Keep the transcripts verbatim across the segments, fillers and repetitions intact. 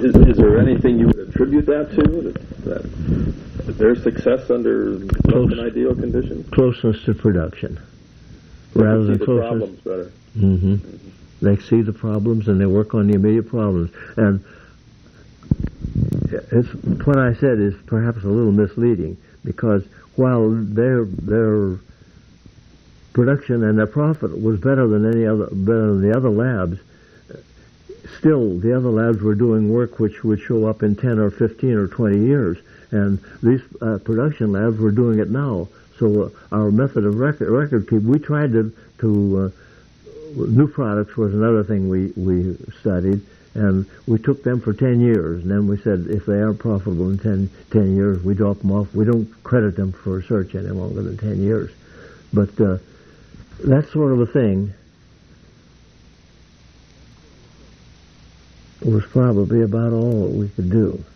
Is, is there anything you would attribute that to? That, that their success under less than ideal conditions? Closeness to production. They Rather than see the closeness. problems better. Mm-hmm. Mm-hmm. They see the problems and they work on the immediate problems. And it's, what I said is perhaps a little misleading, because while their their production and their profit was better than any other better than the other labs, still the other labs were doing work which would show up in ten or fifteen or twenty years, and these uh, production labs were doing it now. So uh, our method of record record keep, we tried to to uh, new products was another thing we we studied. And we took them for ten years, and then we said if they aren't profitable in ten, ten years, we drop them off. We don't credit them for research any longer than ten years. But uh, that sort of a thing was probably about all that we could do.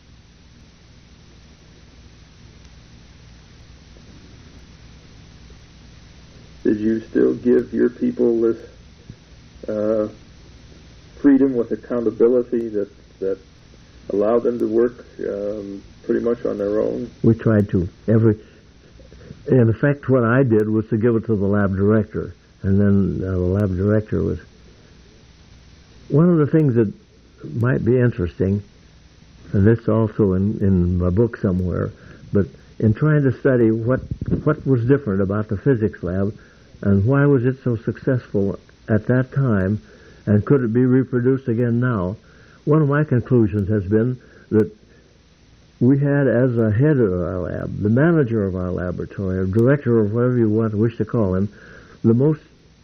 Did you still give your people this uh, freedom with accountability that that allowed them to work um, pretty much on their own? We tried to. Every, in effect, what I did was to give it to the lab director, and then uh, the lab director was. One of the things that might be interesting, and this also in, in my book somewhere, but in trying to study what what was different about the physics lab, and why was it so successful at that time, and could it be reproduced again now? One of my conclusions has been that we had as a head of our lab, the manager of our laboratory, or director, or whatever you want wish to call him, the most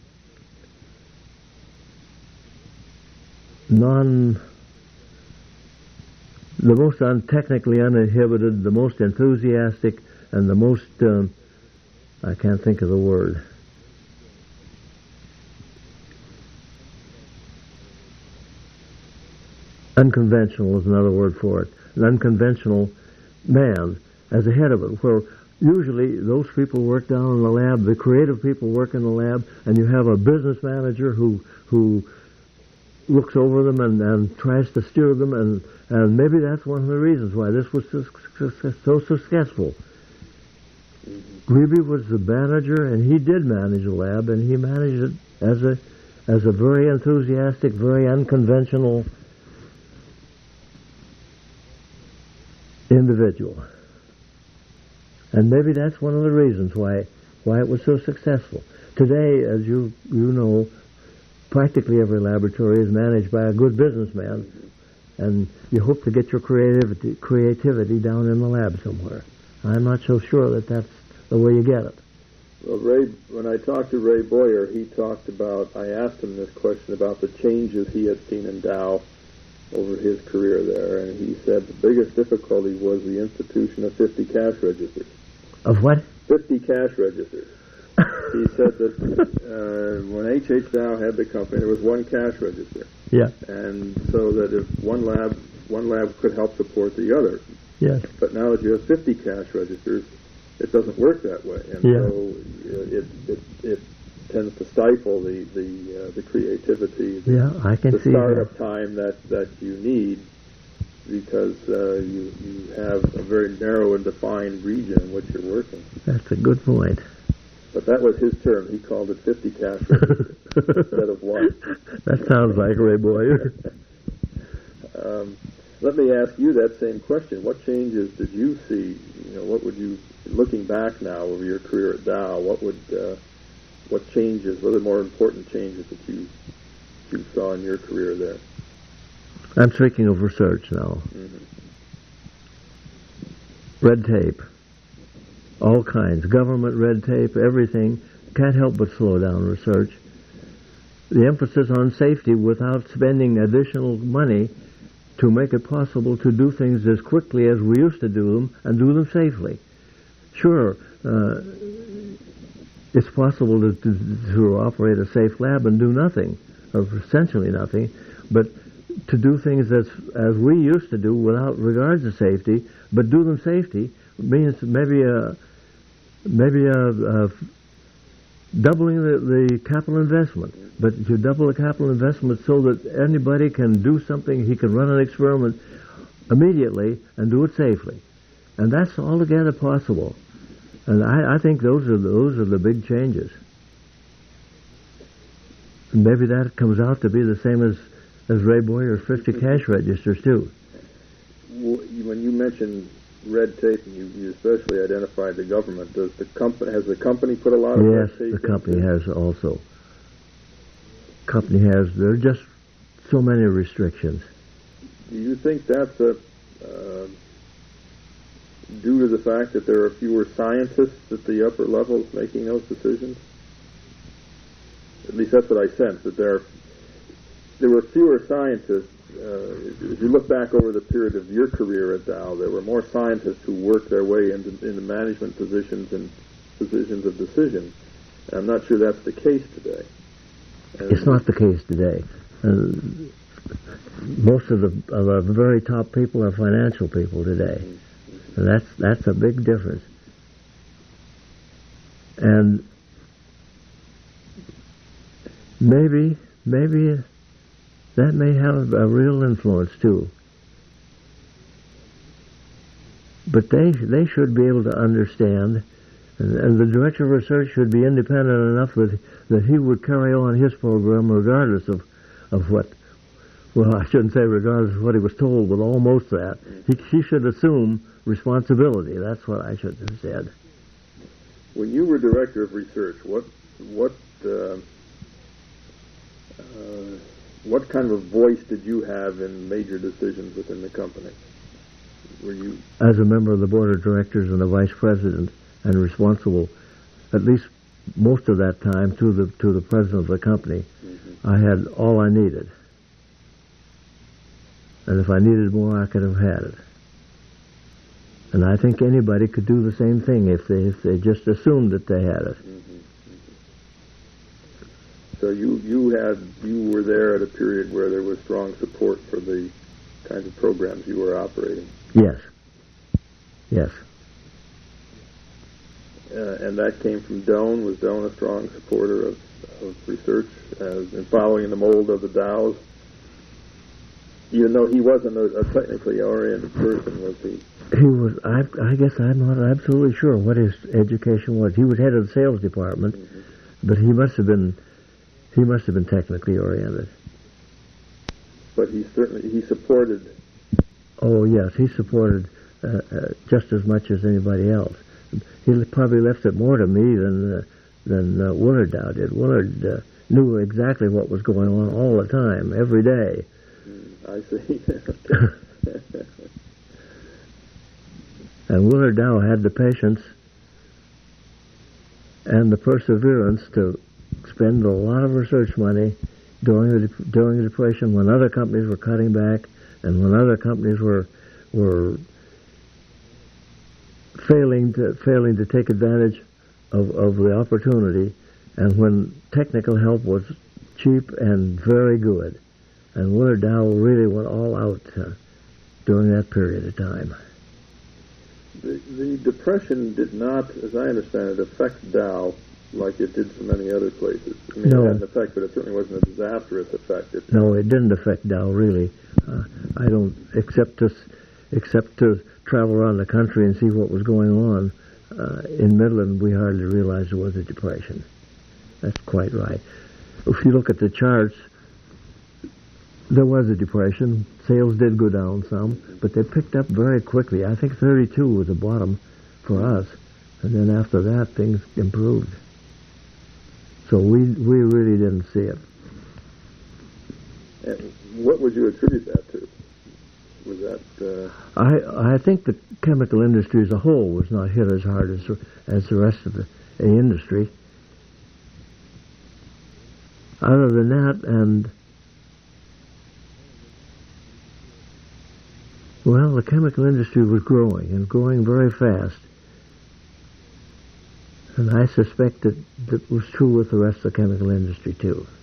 non, the most un, technically uninhibited, the most enthusiastic, and the most, um, I can't think of the word, unconventional is another word for it. An unconventional man as a head of it, where usually those people work down in the lab, the creative people work in the lab, and you have a business manager who who looks over them and, and tries to steer them, and, and maybe that's one of the reasons why this was so, so successful. Greeby was the manager, and he did manage the lab, and he managed it as a as a very enthusiastic, very unconventional individual. And maybe that's one of the reasons why why it was so successful. Today, as you you know, practically every laboratory is managed by a good businessman, and you hope to get your creativity creativity down in the lab somewhere. I'm not so sure that that's the way you get it. Well, Ray, when I talked to Ray Boyer, he talked about, I asked him this question about the changes he had seen in Dow over his career there, and he said the biggest difficulty was the institution of fifty cash registers. Of what? fifty cash registers. He said that uh, when H H. Dow had the company, there was one cash register. Yeah. And so that if one lab one lab could help support the other. Yes. But now that you have fifty cash registers, it doesn't work that way. And yeah. so it, it it tends to stifle the the, uh, the creativity, the, yeah, I can the see startup that. time that, that you need, because uh, you, you have a very narrow and defined region in which you're working. That's a good point. But that was his term. He called it fifty cash registers instead of one. That sounds like Ray Boyer. um, let me ask you that same question. What changes did you see? You know, what would you, looking back now over your career at Dow, what would, uh, what changes, what are the more important changes that you you saw in your career there? I'm speaking of research now. Mm-hmm. Red tape. All kinds. Government red tape, everything. Can't help but slow down research. The emphasis on safety without spending additional money to make it possible to do things as quickly as we used to do them and do them safely. Sure, uh, it's possible to, to, to operate a safe lab and do nothing, or essentially nothing, but to do things as as we used to do without regards to safety, but do them safety means maybe a maybe a, a doubling the, the capital investment. But you double the capital investment so that anybody can do something, he can run an experiment immediately and do it safely. And that's altogether possible. And I, I think those are those are the big changes. And maybe that comes out to be the same as, as Ray Boyer's fifty cash registers, too. When you mentioned red tape, and you, you especially identified the government, does the company has the company put a lot of yes, red tape? Yes, the company has also. Company has. There are just so many restrictions. Do you think that's a uh, due to the fact that there are fewer scientists at the upper levels making those decisions? At least that's what I sense, that there are, there were fewer scientists. Uh, if you look back over the period of your career at Dow, there were more scientists who worked their way into, into management positions and positions of decision. And I'm not sure that's the case today. And it's not the case today. Uh, most of the, of the very top people are financial people today. And that's that's a big difference. And maybe maybe that may have a real influence too. But they they should be able to understand, and, and the director of research should be independent enough that that he would carry on his program regardless of of what. Well, I shouldn't say regardless of what he was told, but almost that. He, he should assume responsibility. That's what I should have said. When you were director of research, what what uh, uh, what kind of voice did you have in major decisions within the company? Were you as a member of the board of directors and the vice president, and responsible, at least most of that time, to the to the president of the company? Mm-hmm. I had all I needed. And if I needed more, I could have had it. And I think anybody could do the same thing if they if they just assumed that they had it. Mm-hmm. So you you had you were there at a period where there was strong support for the kinds of programs you were operating. Yes. Yes. Uh, and that came from Doane. Was Doane a strong supporter of, of research as in following in the mold of the Dows? Even though he wasn't a, a technically oriented person, was he? He was. I, I guess I'm not absolutely sure what his education was. He was head of the sales department, mm-hmm. but he must have been. He must have been technically oriented. But he certainly he supported. Oh yes, he supported uh, uh, just as much as anybody else. He probably left it more to me than uh, than uh, Willard Dow did. Willard uh, knew exactly what was going on all the time, every day. I see. And Willard Dow had the patience and the perseverance to spend a lot of research money during the during the Depression, when other companies were cutting back and when other companies were were failing to failing to take advantage of, of the opportunity, and when technical help was cheap and very good. And Willard Dow really went all out uh, during that period of time. The, the Depression did not, as I understand it, affect Dow like it did so many other places. I mean, no. It had an effect, but it certainly wasn't a disastrous effect. It, no, it didn't affect Dow, really. Uh, I don't, except to, except to travel around the country and see what was going on. Uh, in Midland, we hardly realized there was a Depression. That's quite right. If you look at the charts, there was a depression. Sales did go down some, but they picked up very quickly. I think thirty-two was the bottom for us, and then after that, things improved. So we we really didn't see it. And what would you attribute that to? Was that? Uh... I I think the chemical industry as a whole was not hit as hard as as the rest of the, the industry. Other than that, and well, the chemical industry was growing, and growing very fast. And I suspect that that was true with the rest of the chemical industry, too.